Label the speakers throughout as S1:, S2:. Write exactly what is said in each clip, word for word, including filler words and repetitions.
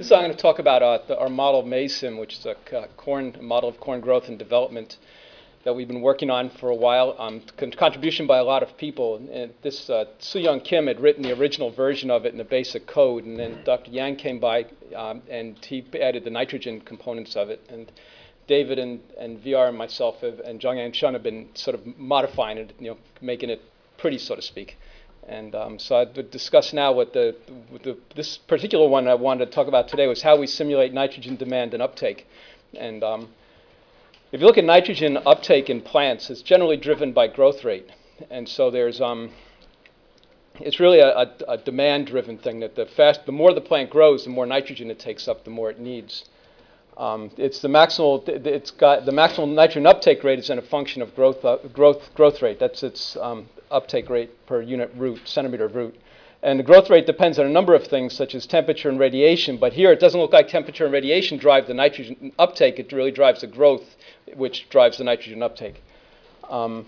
S1: This is I'm going to talk about uh, the, our model MAYSIM, which is a uh, corn a model of corn growth and development that we've been working on for a while. Um, con contribution by a lot of people. And this uh, Soo-Young Kim had written the original version of it in the basic code, and then Doctor Yang came by um, and he added the nitrogen components of it. And David and, and V R and myself have, and Jung-Yang Chun have been sort of modifying it, you know, making it pretty, so to speak. And um, so I'd discuss now what the, what the, this particular one I wanted to talk about today was how we simulate nitrogen demand and uptake. And um, if you look at nitrogen uptake in plants, it's generally driven by growth rate. And so there's, um, it's really a, a, a demand-driven thing that the fast, the more the plant grows, the more nitrogen it takes up, the more it needs. Um, it's the maximal, it's got, the maximal nitrogen uptake rate is in a function of growth, uh, growth, growth rate. That's its um, uptake rate per unit root, centimeter of root. And the growth rate depends on a number of things, such as temperature and radiation. But here, it doesn't look like temperature and radiation drive the nitrogen uptake. It really drives the growth, which drives the nitrogen uptake. Um,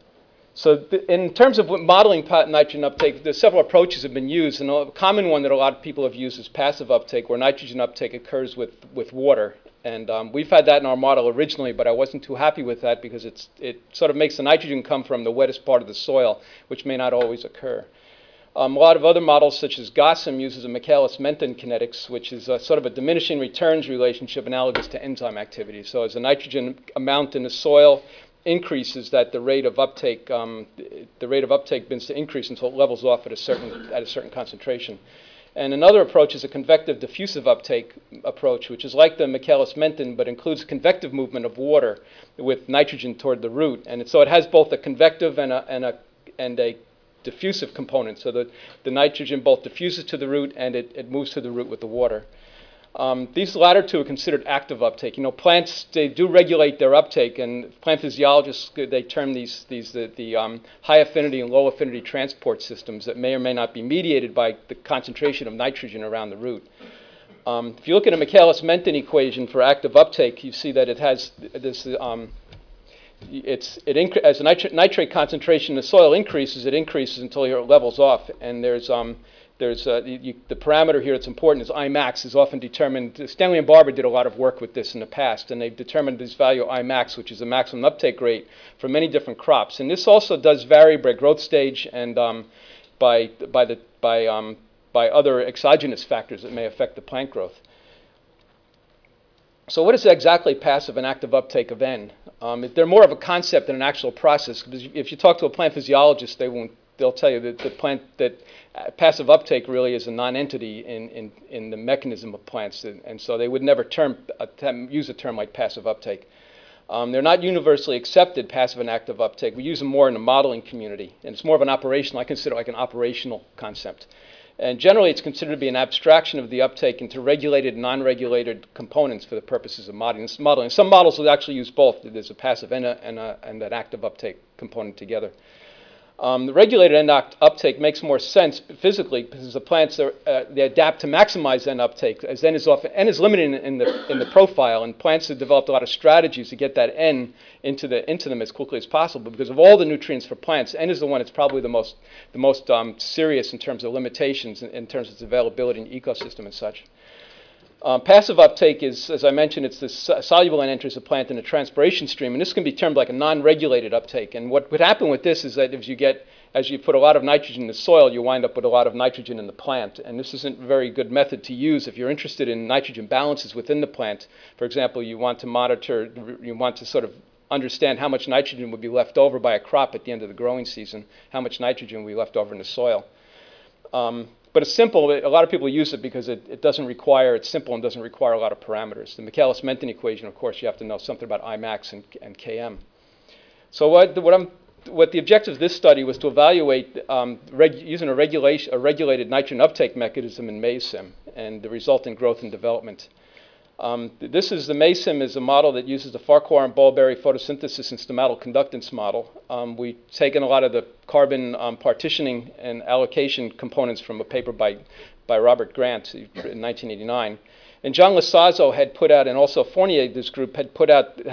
S1: so th in terms of modeling nitrogen uptake, there's several approaches have been used. And a common one that a lot of people have used is passive uptake, where nitrogen uptake occurs with, with water. And um, we've had that in our model originally, but I wasn't too happy with that because it's, it sort of makes the nitrogen come from the wettest part of the soil, which may not always occur. Um, a lot of other models, such as GOSSIM, uses a Michaelis-Menten kinetics, which is a, sort of a diminishing returns relationship analogous to enzyme activity. So as the nitrogen amount in the soil increases, that the rate of uptake, um, the rate of uptake begins to increase until it levels off at a certain, at a certain concentration. And another approach is a convective diffusive uptake approach, which is like the Michaelis-Menten, but includes convective movement of water with nitrogen toward the root. And it, so it has both a convective and a, and a, and a diffusive component, so that the nitrogen both diffuses to the root and it, it moves to the root with the water. Um, these latter two are considered active uptake. You know, plants, they do regulate their uptake, and plant physiologists, they term these, these the, the um, high affinity and low affinity transport systems that may or may not be mediated by the concentration of nitrogen around the root. Um, if you look at a Michaelis-Menten equation for active uptake, you see that it has this, um, it's, it as the nitri nitrate concentration in the soil increases, it increases until it levels off, and there's um, There's uh, you, the parameter here that's important is I max is often determined. Stanley and Barber did a lot of work with this in the past, and they've determined this value I max, which is the maximum uptake rate for many different crops. And this also does vary by growth stage and um, by by the by um, by other exogenous factors that may affect the plant growth. So what is exactly passive and active uptake of N? Um, they're more of a concept than an actual process. Because if you talk to a plant physiologist, they won't. They'll tell you that the plant that uh, passive uptake really is a non-entity in, in, in the mechanism of plants, and, and so they would never term, uh, use a term like passive uptake. Um, they're not universally accepted, passive and active uptake. We use them more in the modeling community, and it's more of an operational. I consider it like an operational concept. And generally, it's considered to be an abstraction of the uptake into regulated and non-regulated components for the purposes of modeling. modeling. Some models will actually use both. There's a passive and, a, and, a, and an active uptake component together. Um, the regulated N uptake makes more sense physically because the plants are, uh, they adapt to maximize N uptake, as N is often N is limited in, in the in the profile, and plants have developed a lot of strategies to get that N into the into them as quickly as possible. Because of all the nutrients for plants, N is the one that's probably the most the most um, serious in terms of limitations in, in terms of its availability in the ecosystem and such. Um, passive uptake is, as I mentioned, it's the soluble N enters the plant in a transpiration stream, and this can be termed like a non-regulated uptake. And what would happen with this is that as you get, as you put a lot of nitrogen in the soil, you wind up with a lot of nitrogen in the plant. And this isn't a very good method to use if you're interested in nitrogen balances within the plant. For example, you want to monitor, you want to sort of understand how much nitrogen would be left over by a crop at the end of the growing season, how much nitrogen would be left over in the soil. Um, But it's simple. A lot of people use it because it, it doesn't require, it's simple and doesn't require a lot of parameters. The Michaelis-Menten equation, of course, you have to know something about I max and, and K M. So what, what, I'm, what the objective of this study was to evaluate um, reg, using a, regulation, a regulated nitrogen uptake mechanism in MAYSIM and the resultant growth and development. Um, this is the MAYSIM is a model that uses the Farquhar and Ballberry photosynthesis and stomatal conductance model. Um, we've taken a lot of the carbon um, partitioning and allocation components from a paper by, by Robert Grant in nineteen eighty-nine. And John Lasazzo had put out, and also Fournier, this group, had put out, had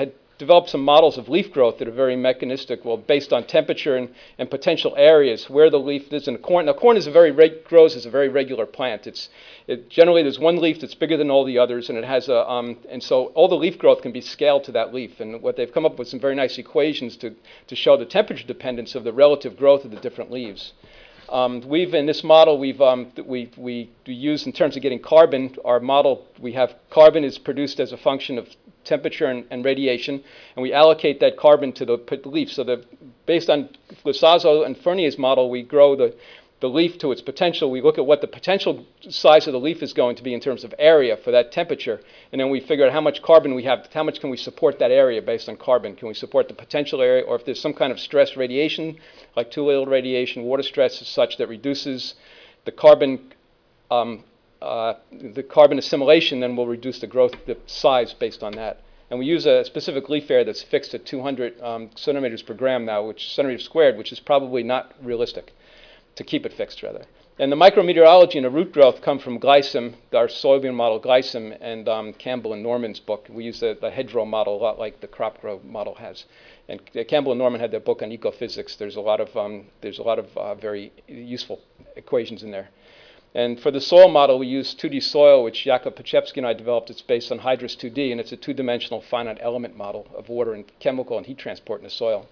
S1: developed some models of leaf growth that are very mechanistic, well, based on temperature and, and potential areas where the leaf is in corn. Now, corn is a very reg grows as a very regular plant. It's it, generally there's one leaf that's bigger than all the others, and it has a um, and so all the leaf growth can be scaled to that leaf. And what they've come up with some very nice equations to to show the temperature dependence of the relative growth of the different leaves. Um, we've, in this model, we've, um, we, we use in terms of getting carbon, our model, we have carbon is produced as a function of temperature and, and radiation, and we allocate that carbon to the leaf. So the, based on Lizaso and Fournier's model, we grow the, the leaf to its potential. We look at what the potential size of the leaf is going to be in terms of area for that temperature, and then we figure out how much carbon we have, how much can we support that area based on carbon. Can we support the potential area, or if there's some kind of stress radiation, like too little radiation, water stress is such that reduces the carbon, um, uh, the carbon assimilation, then we'll reduce the growth, the size based on that. And we use a specific leaf area that's fixed at two hundred um, centimeters per gram now, which centimeters squared, which is probably not realistic to keep it fixed, rather. And the micrometeorology and the root growth come from Glycem, our soybean model Glycem, and um, Campbell and Norman's book. We use the, the hedgerow model a lot like the crop grow model has. And uh, Campbell and Norman had their book on ecophysics. There's a lot of, um, there's a lot of uh, very useful equations in there. And for the soil model, we use two D soil, which Jakub Paczewski and I developed. It's based on Hydrus two D, and it's a two-dimensional finite element model of water and chemical and heat transport in the soil.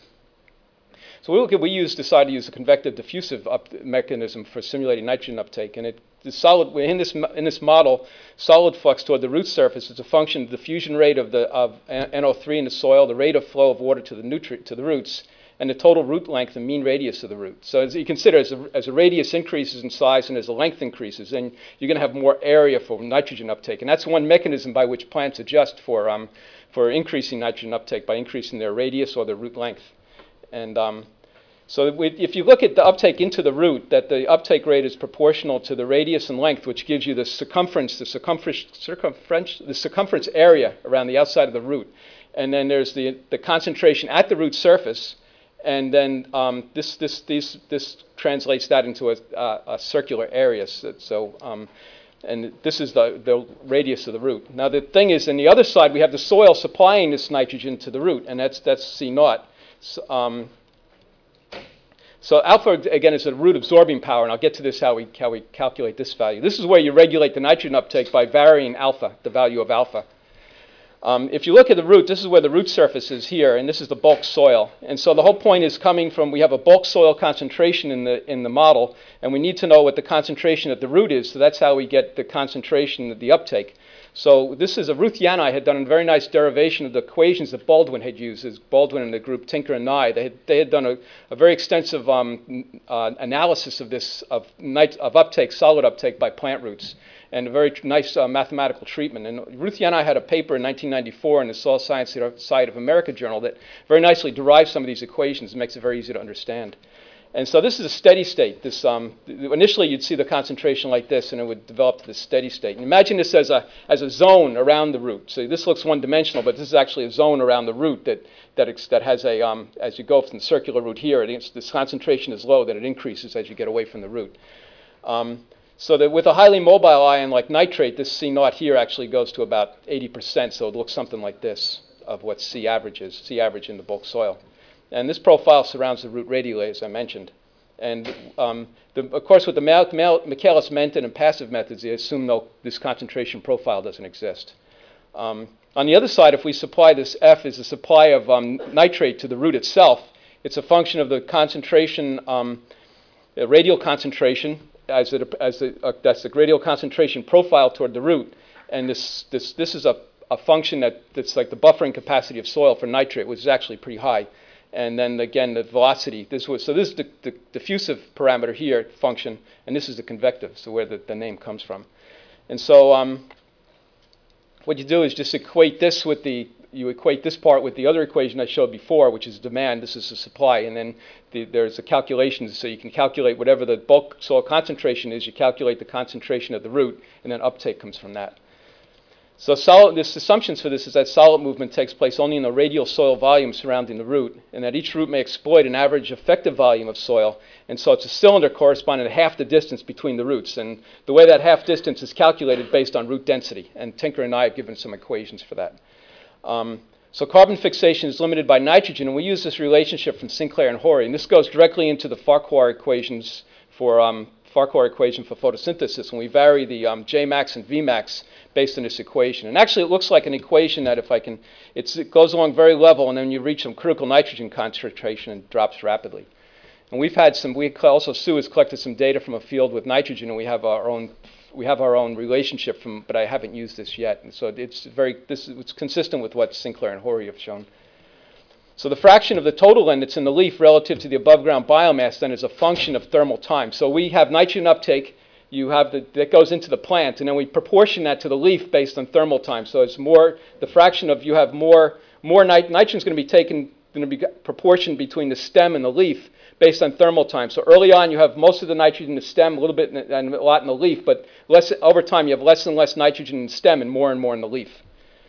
S1: So we, look at, we use, decided to use a convective diffusive up mechanism for simulating nitrogen uptake. And it, the solid, in, this, in this model, solid flux toward the root surface is a function of the diffusion rate of, the, of N O three in the soil, the rate of flow of water to the, nutri to the roots, and the total root length and mean radius of the root. So as you consider, as a, as a radius increases in size and as the length increases, then you're going to have more area for nitrogen uptake. And that's one mechanism by which plants adjust for, um, for increasing nitrogen uptake, by increasing their radius or their root length. And um, so we, if you look at the uptake into the root, that the uptake rate is proportional to the radius and length, which gives you the circumference, the circumference, circumference, the circumference area around the outside of the root. And then there's the, the concentration at the root surface. And then um, this, this, these, this translates that into a, a, a circular area. So, so um, and this is the, the radius of the root. Now the thing is, on the other side, we have the soil supplying this nitrogen to the root, and that's, that's C naught. So, um, so alpha, again, is the root absorbing power, and I'll get to this, how we, how we calculate this value. This is where you regulate the nitrogen uptake by varying alpha, the value of alpha. Um, if you look at the root, this is where the root surface is here, and this is the bulk soil. And so the whole point is coming from, we have a bulk soil concentration in the, in the model, and we need to know what the concentration at the root is, so that's how we get the concentration, the uptake. So this is a, Ruth Yanai had done a very nice derivation of the equations that Baldwin had used, as Baldwin and the group Tinker and Nye. They had, they had done a, a very extensive um, uh, analysis of this, of, nit of uptake, solid uptake by plant roots, and a very nice uh, mathematical treatment. And Ruth Yanai had a paper in nineteen ninety-four in the Soil Science Society of America journal that very nicely derives some of these equations and makes it very easy to understand. And so this is a steady state. This, um, initially, you'd see the concentration like this, and it would develop to this steady state. And imagine this as a, as a zone around the root. So this looks one-dimensional, but this is actually a zone around the root that, that, that has a, um, as you go from the circular root here, it, this concentration is low, that it increases as you get away from the root. Um, so that with a highly mobile ion like nitrate, this C naught here actually goes to about eighty percent, so it looks something like this of what C average is, C average in the bulk soil. And this profile surrounds the root radially, as I mentioned. And um, the, of course, with the Michaelis-Menten and passive methods, they assume no, this concentration profile doesn't exist. Um, on the other side, if we supply this F as a supply of um, nitrate to the root itself, it's a function of the concentration, um, the radial concentration, as, it, as the, uh, that's the radial concentration profile toward the root. And this, this, this is a, a function that, that's like the buffering capacity of soil for nitrate, which is actually pretty high. And then again, the velocity. This was, so this is the, the diffusive parameter here, function, and this is the convective, so where the, the name comes from. And so um, what you do is just equate this with the, you equate this part with the other equation I showed before, which is demand. This is the supply, and then the, there's a calculation, so you can calculate whatever the bulk soil concentration is, you calculate the concentration of the root, and then uptake comes from that. So solid, this assumptions for this is that solid movement takes place only in the radial soil volume surrounding the root, and that each root may exploit an average effective volume of soil. And so it's a cylinder corresponding to half the distance between the roots. And the way that half distance is calculated based on root density. And Tinker and I have given some equations for that. Um, So carbon fixation is limited by nitrogen, and we use this relationship from Sinclair and Horry. And this goes directly into the Farquhar equations for um, Farquhar equation for photosynthesis, and we vary the um, J max and V max based on this equation. And actually, it looks like an equation that, if I can, it's, it goes along very level, and then you reach some critical nitrogen concentration and drops rapidly. And we've had some. We also Sue has collected some data from a field with nitrogen, and we have our own. We have our own relationship from, but I haven't used this yet. And so it's very. This is it's consistent with what Sinclair and Horry have shown. So the fraction of the total N that's in the leaf relative to the above-ground biomass then is a function of thermal time. So we have nitrogen uptake. You have the, that goes into the plant, and then we proportion that to the leaf based on thermal time. So it's more the fraction of you have more more nit nitrogen is going to be taken going to be proportioned between the stem and the leaf based on thermal time. So early on you have most of the nitrogen in the stem, a little bit in the, and a lot in the leaf, but less over time you have less and less nitrogen in the stem and more and more in the leaf.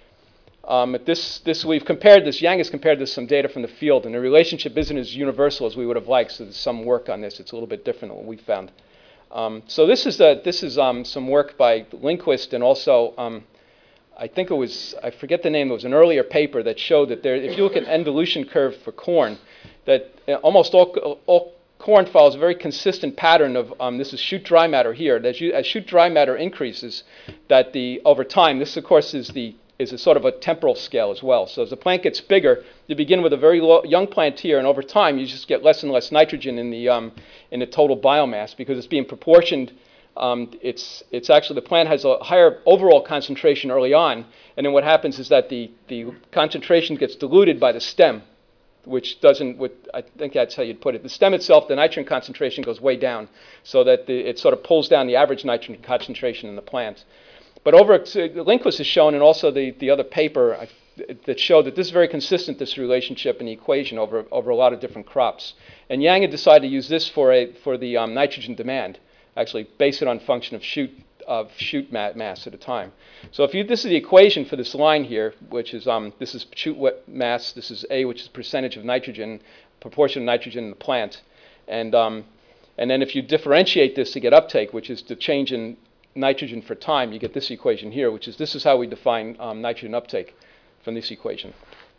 S1: Um, this, this, we've compared this, Yang has compared this to some data from the field, and the relationship isn't as universal as we would have liked, so there's some work on this. It's a little bit different than what we found. Um, so this is, a, this is um, some work by Lindquist, and also, um, I think it was, I forget the name, it was an earlier paper that showed that there, if you look at an evolution curve for corn, that almost all, all corn follows a very consistent pattern of, um, this is shoot dry matter here, as, you, as shoot dry matter increases, that the, over time, this of course is the is a sort of a temporal scale as well. So as the plant gets bigger, you begin with a very low, young plant here, and over time you just get less and less nitrogen in the, um, in the total biomass because it's being proportioned. Um, it's, it's actually, the plant has a higher overall concentration early on, and then what happens is that the, the concentration gets diluted by the stem, which doesn't, what, I think that's how you'd put it. The stem itself, the nitrogen concentration goes way down, so that the, it sort of pulls down the average nitrogen concentration in the plant. But over, Lindquist has shown, and also the, the other paper I, that showed that this is very consistent, this relationship and equation over, over a lot of different crops. And Yang had decided to use this for, a, for the um, nitrogen demand, actually base it on function of shoot, of shoot mass at a time. So if you, this is the equation for this line here, which is, um, this is shoot mass, this is A, which is percentage of nitrogen, proportion of nitrogen in the plant. And, um, and then if you differentiate this to get uptake, which is the change in nitrogen for time, you get this equation here, which is, this is how we define um, nitrogen uptake from this equation.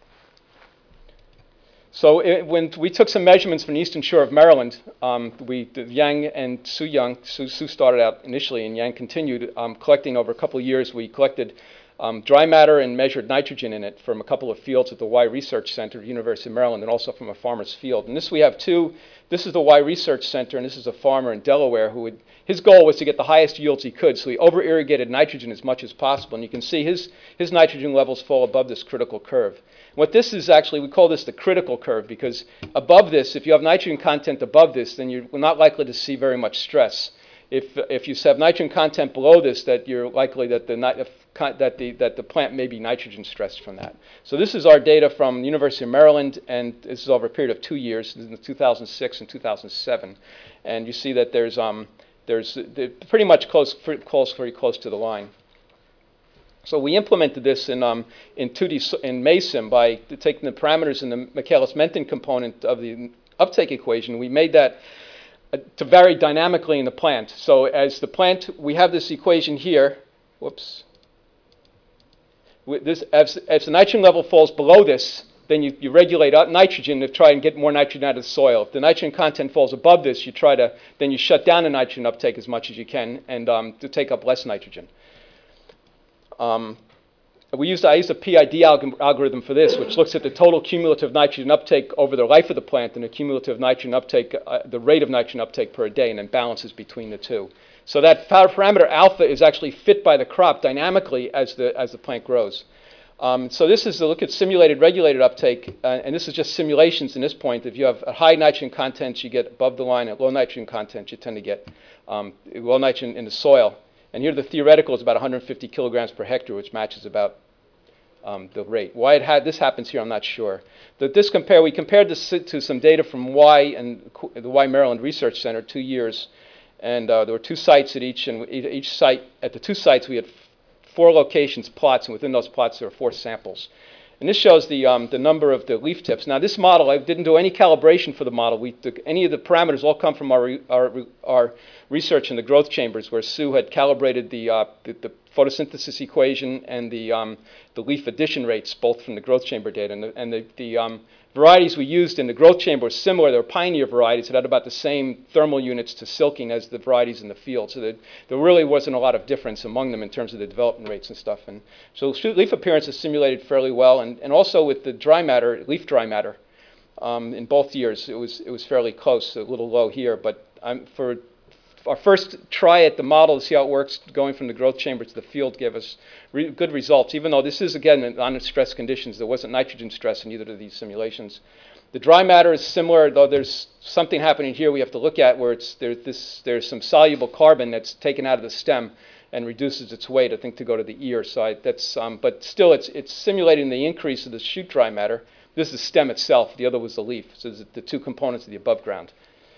S1: So it, when we took some measurements from the eastern shore of Maryland, um, we, Yang and Sue Young, Sue, Sue started out initially and Yang continued um, collecting over a couple of years. We collected um, dry matter and measured nitrogen in it from a couple of fields at the Y Research Center at the University of Maryland, and also from a farmer's field. And this we have two, this is the Y Research Center, and this is a farmer in Delaware who would, his goal was to get the highest yields he could, so he over-irrigated nitrogen as much as possible. And you can see his, his nitrogen levels fall above this critical curve. What this is actually, we call this the critical curve, because above this, if you have nitrogen content above this, then you're not likely to see very much stress. If, if you have nitrogen content below this, that you're likely that the, if, that, the, that the plant may be nitrogen stressed from that. So this is our data from the University of Maryland, and this is over a period of two years, in two thousand six and two thousand seven. And you see that there's, um, there's pretty much close, close, very close to the line. So we implemented this in, um, in two D in MESIM by taking the parameters in the Michaelis-Menten component of the uptake equation. We made that uh, to vary dynamically in the plant. So as the plant, we have this equation here. Whoops. With this, as, as the nitrogen level falls below this, then you, you regulate out nitrogen to try and get more nitrogen out of the soil. If the nitrogen content falls above this, you try to, then you shut down the nitrogen uptake as much as you can and um, to take up less nitrogen. Um, we used, I used a P I D alg algorithm for this, which looks at the total cumulative nitrogen uptake over the life of the plant and the cumulative nitrogen uptake, uh, the rate of nitrogen uptake per day, and then balances between the two. So that parameter alpha is actually fit by the crop dynamically as the, as the plant grows. Um, so this is a look at simulated regulated uptake, uh, and this is just simulations in this point. If you have a high nitrogen content, you get above the line. At low nitrogen content, you tend to get um, low nitrogen in the soil. And here the theoretical is about one hundred fifty kilograms per hectare, which matches about um, the rate. Why it had, this happens here, I'm not sure. The, this compare, we compared this to some data from Y and the Y Maryland Research Center, two years. And uh, there were two sites at each, and each site, at the two sites, we had four locations, plots, and within those plots there were four samples. And this shows the, um, the number of the leaf tips. Now this model, I didn't do any calibration for the model. We took, any of the parameters all come from our, our, our research in the growth chambers, where Sue had calibrated the, uh, the, the photosynthesis equation and the, um, the leaf addition rates, both from the growth chamber data. And the, and the, the um, varieties we used in the growth chamber were similar. They were pioneer varieties that had about the same thermal units to silking as the varieties in the field. So that there really wasn't a lot of difference among them in terms of the development rates and stuff. And so leaf appearance is simulated fairly well. And, and also with the dry matter, leaf dry matter, um, in both years, it was, it was fairly close, a little low here. But I'm, for our first try at the model to see how it works, going from the growth chamber to the field, gave us re good results, even though this is, again, on stress conditions. There wasn't nitrogen stress in either of these simulations. The dry matter is similar, though there's something happening here we have to look at where it's, there, this, there's some soluble carbon that's taken out of the stem and reduces its weight, I think, to go to the ear. So I, that's, um, but still, it's, it's simulating the increase of the shoot dry matter. This is the stem itself. The other was the leaf. So there's the two components of the above ground.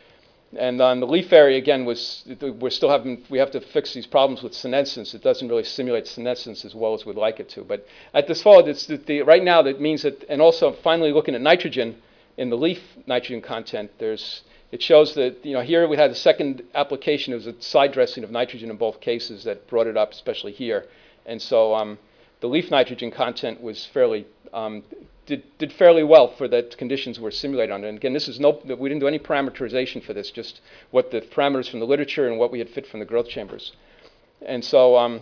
S1: And on the leaf area, again, was, we're still having, we have to fix these problems with senescence. It doesn't really simulate senescence as well as we'd like it to. But at this fall, it's the, the, right now, that means that, and also finally looking at nitrogen in the leaf nitrogen content, there's, it shows that, you know, here we had a second application. It was a side dressing of nitrogen in both cases that brought it up, especially here. And so um, the leaf nitrogen content was fairly, um, Did, did fairly well for the conditions we're simulated under. And again, this is no, we didn't do any parameterization for this, just what the parameters from the literature and what we had fit from the growth chambers. And so um,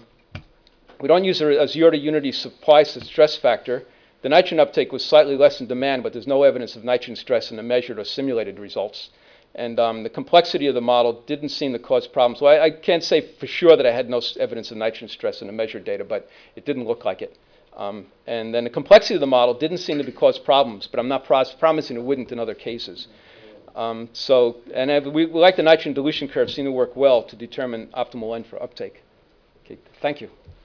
S1: we don't use a, a zero to unity supply stress factor. The nitrogen uptake was slightly less in demand, but there's no evidence of nitrogen stress in the measured or simulated results. And um, the complexity of the model didn't seem to cause problems. So I, I can't say for sure that I had no evidence of nitrogen stress in the measured data, but it didn't look like it. Um, and then the complexity of the model didn't seem to be cause problems, but I'm not pros promising it wouldn't in other cases. Um, so, and uh, we, we like the nitrogen dilution curve, seem to work well to determine optimal N for uptake. Okay, thank you.